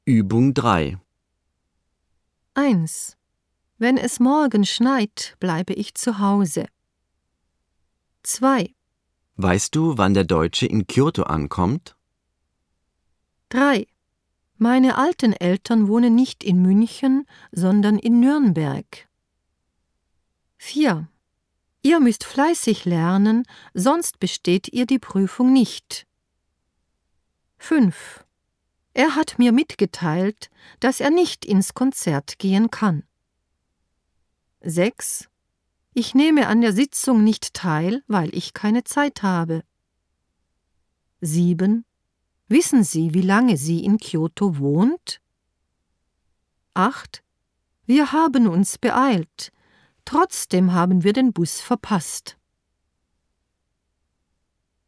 Übung 3. 1. Wenn es morgen schneit, bleibe ich zu Hause. 2. Weißt du, wann der Deutsche in Kyoto ankommt? 3. Meine alten Eltern wohnen nicht in München, sondern in Nürnberg. 4. Ihr müsst fleißig lernen, sonst besteht ihr die Prüfung nicht. 5. Er hat mir mitgeteilt, dass er nicht ins Konzert gehen kann. 6. Ich nehme an der Sitzung nicht teil, weil ich keine Zeit habe. 7. Wissen Sie, wie lange sie in Kyoto wohnt? 8. Wir haben uns beeilt. Trotzdem haben wir den Bus verpasst.